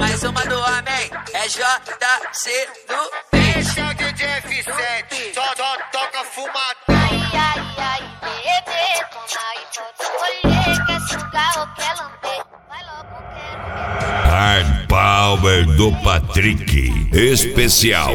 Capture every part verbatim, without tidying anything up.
Mais uma do Amém, é J C no Esse é o D J F sete, só, só toca fumadão. Ai, ai, ai, bebê, toma aí, pode escolher. Quer sugar ou quer lamber? Vai logo, quero ver. Hard Power do Patrick. Especial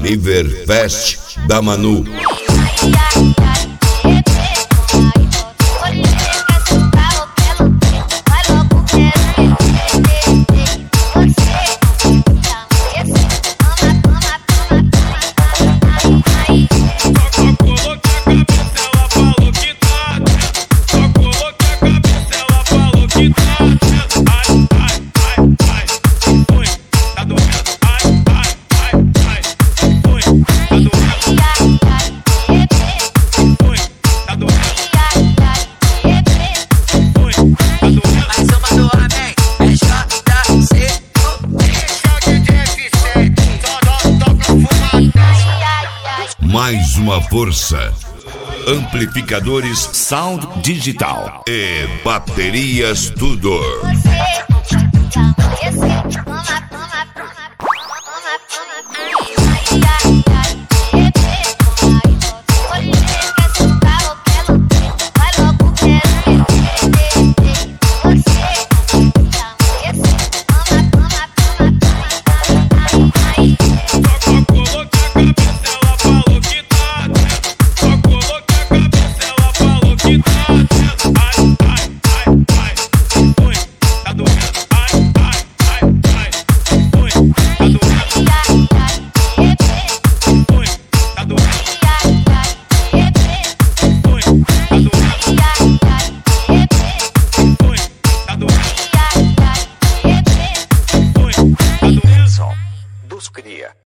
Aniverfest da Manu. Ai, ai, ai, bebê, toma aí, pode escolher. Quer sugar ou quer lamber? Vai logo, quero ver. Você, já amanheceu. Toma, toma, toma, toma, toma, ai, ai. Só coloquei a cabeça, ela falou que tá. Só coloquei a cabeça, ela falou que tá. Ai, ai, ai, ai, foi, tá doendo. Ai, ai, ai, ai, foi, tá doendo. Ai, ai, bebê, Foi, tá doendo. ai, ai, bebê. Foi, tá doendo. Mais uma do Amém, é J C no Esse é o D J F sete, só, só toca fumadão. Ai, ai, ai. Mais uma força. Amplificadores Sound Digital. e baterias Tudor. Você, já amanheceu. Toma, toma, toma, toma, toma, ai, ai, ai, bebê, toma aí, pode escolher. Quer sugar ou quer lamber? Vai logo, quero ver. Você, já amanheceu. Toma, toma, toma, toma, toma, ai, ai. Só coloquei a cabeça, ela falou que tá. Só coloquei a cabeça, ela falou que tá. Ai, ai, ai, ai, foi, tá doendo. Ai, ai, ai, ai, foi, tá doendo. Ai, ai, bebê, Foi, tá doendo. ai, ai, bebê. Foi, tá doendo. Ai, ai, bebê, Foi, tá doendo. ai, ai, bebê. Foi, tá doendo. Som dos cria.